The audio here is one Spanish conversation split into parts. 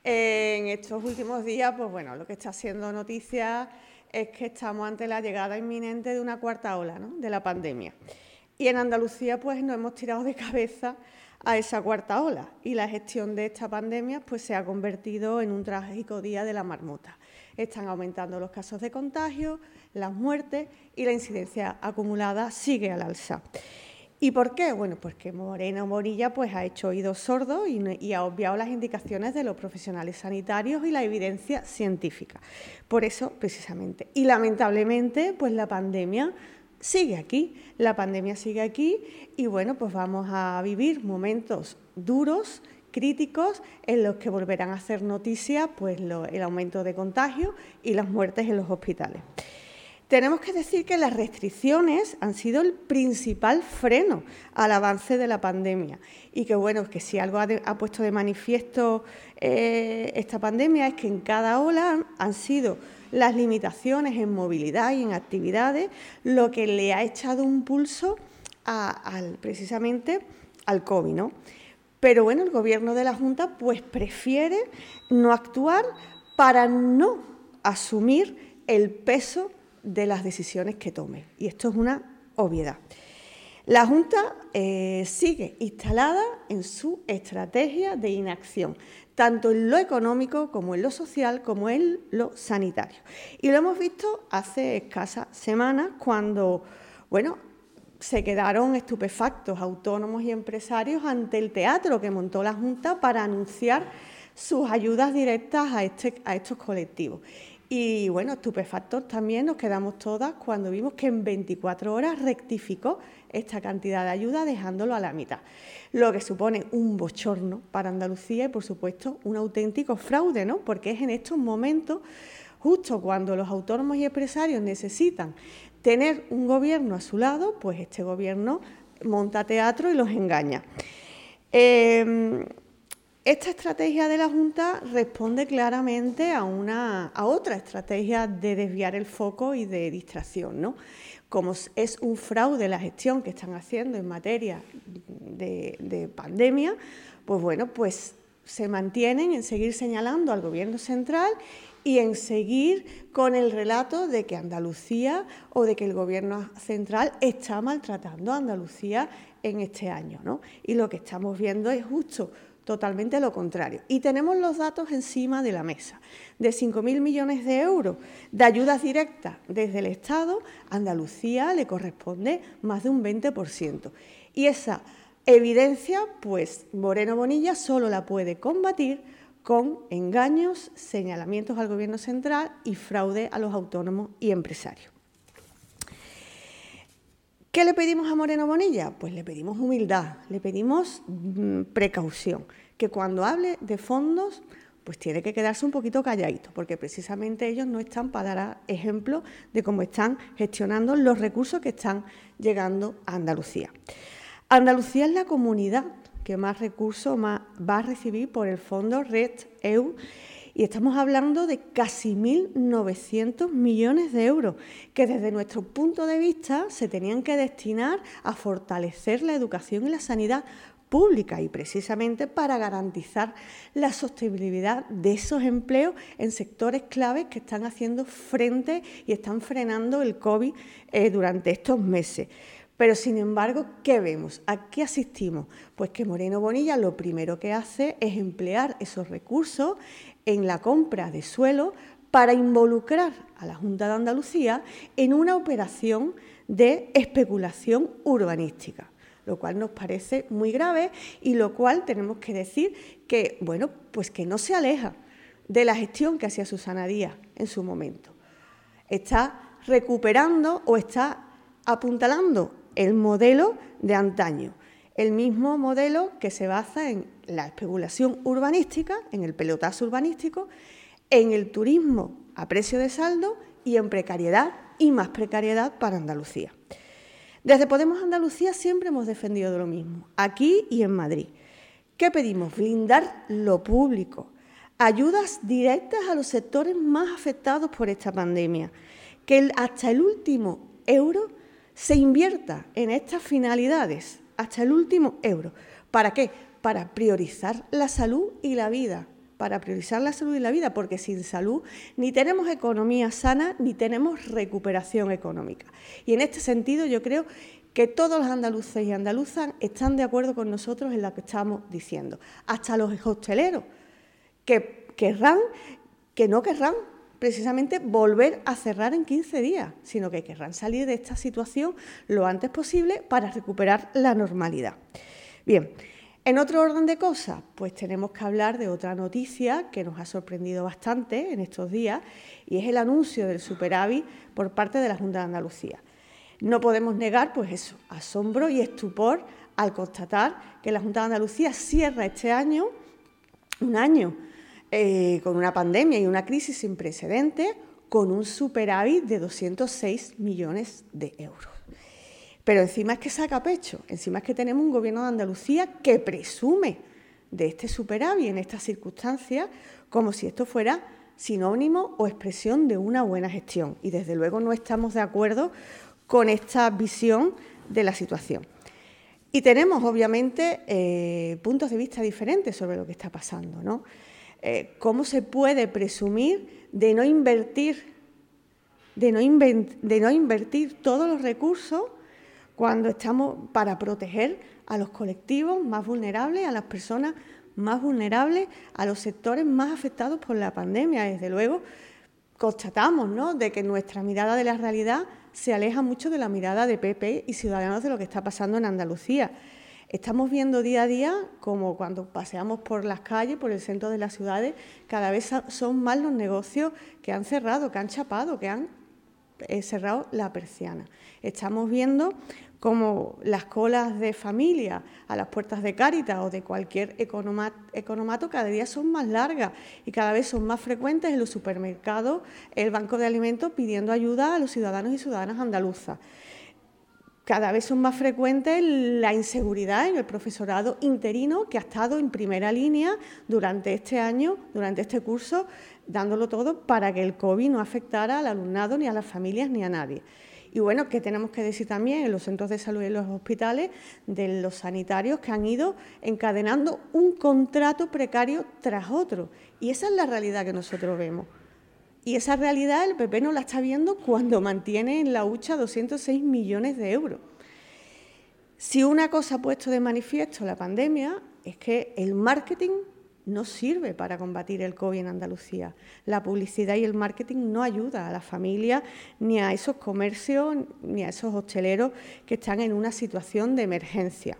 En estos últimos días, pues bueno, lo que está siendo noticia es que estamos ante la llegada inminente de una cuarta ola, ¿no?, de la pandemia. Y en Andalucía, pues nos hemos tirado de cabeza a esa cuarta ola y la gestión de esta pandemia pues se ha convertido en un trágico día de la marmota. Están aumentando los casos de contagio, las muertes y la incidencia acumulada sigue al alza. ¿Y por qué? Bueno, pues que Moreno Bonilla pues, ha hecho oídos sordos y ha obviado las indicaciones de los profesionales sanitarios y la evidencia científica. Por eso, precisamente. Y lamentablemente, pues la pandemia sigue aquí. La pandemia sigue aquí y, bueno, pues vamos a vivir momentos duros, críticos, en los que volverán a hacer noticia pues, el aumento de contagios y las muertes en los hospitales. Tenemos que decir que las restricciones han sido el principal freno al avance de la pandemia y que, bueno, que si algo ha puesto de manifiesto esta pandemia es que en cada ola han sido las limitaciones en movilidad y en actividades lo que le ha echado un pulso precisamente al COVID, ¿no? Pero, bueno, el Gobierno de la Junta pues prefiere no actuar para no asumir el peso de las decisiones que tome. Y esto es una obviedad. La Junta sigue instalada en su estrategia de inacción, tanto en lo económico como en lo social, como en lo sanitario. Y lo hemos visto hace escasas semanas cuando, bueno, se quedaron estupefactos autónomos y empresarios ante el teatro que montó la Junta para anunciar sus ayudas directas a estos colectivos. Y, bueno, estupefactos también nos quedamos todas cuando vimos que en 24 horas rectificó esta cantidad de ayuda dejándolo a la mitad, lo que supone un bochorno para Andalucía y, por supuesto, un auténtico fraude, ¿no?, porque es en estos momentos, justo cuando los autónomos y empresarios necesitan tener un gobierno a su lado, pues este gobierno monta teatro y los engaña. Esta estrategia de la Junta responde claramente a otra estrategia de desviar el foco y de distracción, ¿no? Como es un fraude la gestión que están haciendo en materia de pandemia, pues bueno, pues se mantienen en seguir señalando al Gobierno central y en seguir con el relato de que Andalucía o de que el Gobierno central está maltratando a Andalucía en este año, ¿no? Y lo que estamos viendo es justo totalmente lo contrario. Y tenemos los datos encima de la mesa. De 5.000 millones de euros de ayudas directas desde el Estado, a Andalucía le corresponde más de un 20%. Y esa evidencia, pues Moreno Bonilla solo la puede combatir con engaños, señalamientos al Gobierno central y fraude a los autónomos y empresarios. ¿Qué le pedimos a Moreno Bonilla? Pues le pedimos humildad, le pedimos precaución, que cuando hable de fondos pues tiene que quedarse un poquito calladito, porque precisamente ellos no están para dar ejemplo de cómo están gestionando los recursos que están llegando a Andalucía. Andalucía es la comunidad que más recursos va a recibir por el fondo RESC-EU, y estamos hablando de casi 1.900 millones de euros que desde nuestro punto de vista se tenían que destinar a fortalecer la educación y la sanidad pública y precisamente para garantizar la sostenibilidad de esos empleos en sectores claves que están haciendo frente y están frenando el COVID durante estos meses. Pero, sin embargo, ¿qué vemos? ¿A qué asistimos? Pues que Moreno Bonilla lo primero que hace es emplear esos recursos en la compra de suelo para involucrar a la Junta de Andalucía en una operación de especulación urbanística, lo cual nos parece muy grave y lo cual tenemos que decir que, bueno, pues que no se aleja de la gestión que hacía Susana Díaz en su momento. Está recuperando o está apuntalando el modelo de antaño, el mismo modelo que se basa en la especulación urbanística, en el pelotazo urbanístico, en el turismo a precio de saldo y en precariedad y más precariedad para Andalucía. Desde Podemos Andalucía siempre hemos defendido lo mismo, aquí y en Madrid. ¿Qué pedimos? Blindar lo público, ayudas directas a los sectores más afectados por esta pandemia, que hasta el último euro se invierta en estas finalidades, hasta el último euro. ¿Para qué? Para priorizar la salud y la vida para priorizar la salud y la vida, porque sin salud ni tenemos economía sana ni tenemos recuperación económica. Y en este sentido yo creo que todos los andaluces y andaluzas están de acuerdo con nosotros en lo que estamos diciendo, hasta los hosteleros, que no querrán precisamente volver a cerrar en 15 días, sino que querrán salir de esta situación lo antes posible para recuperar la normalidad. Bien, en otro orden de cosas, pues tenemos que hablar de otra noticia que nos ha sorprendido bastante en estos días, y es el anuncio del superávit por parte de la Junta de Andalucía. No podemos negar, pues eso, asombro y estupor al constatar que la Junta de Andalucía cierra este año, un año con una pandemia y una crisis sin precedentes, con un superávit de 206 millones de euros. Pero encima es que saca pecho, encima es que tenemos un gobierno de Andalucía que presume de este superávit en estas circunstancias como si esto fuera sinónimo o expresión de una buena gestión. Y desde luego no estamos de acuerdo con esta visión de la situación. Y tenemos, obviamente, puntos de vista diferentes sobre lo que está pasando, ¿no? ¿Cómo se puede presumir de no invertir todos los recursos cuando estamos para proteger a los colectivos más vulnerables, a las personas más vulnerables, a los sectores más afectados por la pandemia? Desde luego, constatamos, ¿no?, de que nuestra mirada de la realidad se aleja mucho de la mirada de PP y Ciudadanos de lo que está pasando en Andalucía. Estamos viendo día a día, como cuando paseamos por las calles, por el centro de las ciudades, cada vez son más los negocios que han cerrado, que han chapado, que han cerrado la persiana. Estamos viendo como las colas de familia a las puertas de Cáritas o de cualquier economato cada día son más largas y cada vez son más frecuentes en los supermercados, el banco de alimentos pidiendo ayuda a los ciudadanos y ciudadanas andaluzas. Cada vez son más frecuentes la inseguridad en el profesorado interino que ha estado en primera línea durante este año, durante este curso, dándolo todo para que el COVID no afectara al alumnado, ni a las familias, ni a nadie. Y bueno, ¿qué tenemos que decir también en los centros de salud y en los hospitales de los sanitarios que han ido encadenando un contrato precario tras otro? Y esa es la realidad que nosotros vemos. Y esa realidad el PP no la está viendo cuando mantiene en la hucha 206 millones de euros. Si una cosa ha puesto de manifiesto la pandemia es que el marketing no sirve para combatir el COVID en Andalucía. La publicidad y el marketing no ayuda a las familias, ni a esos comercios, ni a esos hosteleros que están en una situación de emergencia.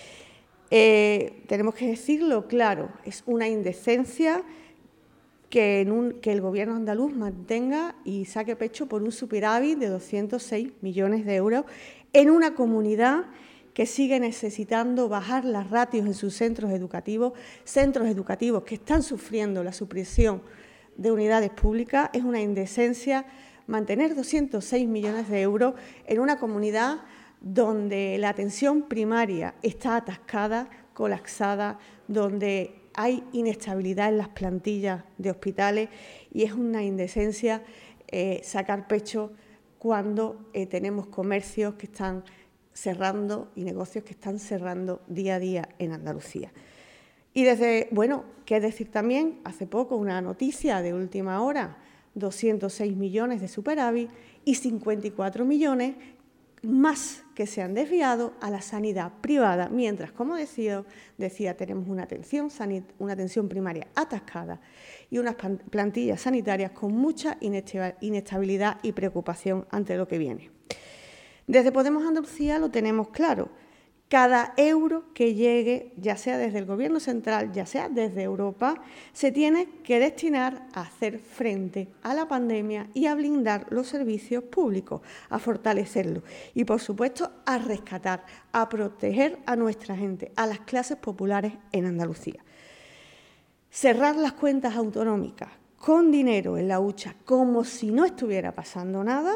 Tenemos que decirlo claro, es una indecencia que el Gobierno andaluz mantenga y saque pecho por un superávit de 206 millones de euros en una comunidad que sigue necesitando bajar las ratios en sus centros educativos que están sufriendo la supresión de unidades públicas. Es una indecencia mantener 206 millones de euros en una comunidad donde la atención primaria está atascada, colapsada, donde hay inestabilidad en las plantillas de hospitales, y es una indecencia sacar pecho cuando tenemos comercios que están cerrando y negocios que están cerrando día a día en Andalucía. Y qué decir también, hace poco una noticia de última hora, 206 millones de superávit y 54 millones más que se han desviado a la sanidad privada, mientras, como decía, tenemos una atención primaria atascada y unas plantillas sanitarias con mucha inestabilidad y preocupación ante lo que viene. Desde Podemos Andalucía lo tenemos claro. Cada euro que llegue, ya sea desde el Gobierno central, ya sea desde Europa, se tiene que destinar a hacer frente a la pandemia y a blindar los servicios públicos, a fortalecerlos y, por supuesto, a rescatar, a proteger a nuestra gente, a las clases populares en Andalucía. Cerrar las cuentas autonómicas con dinero en la hucha como si no estuviera pasando nada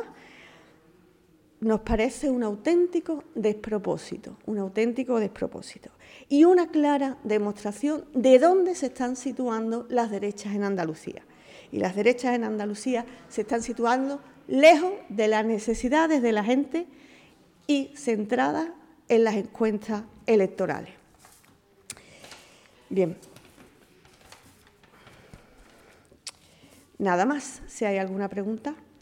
nos parece un auténtico despropósito y una clara demostración de dónde se están situando las derechas en Andalucía. Y las derechas en Andalucía se están situando lejos de las necesidades de la gente y centradas en las encuestas electorales. Bien. Nada más, si hay alguna pregunta.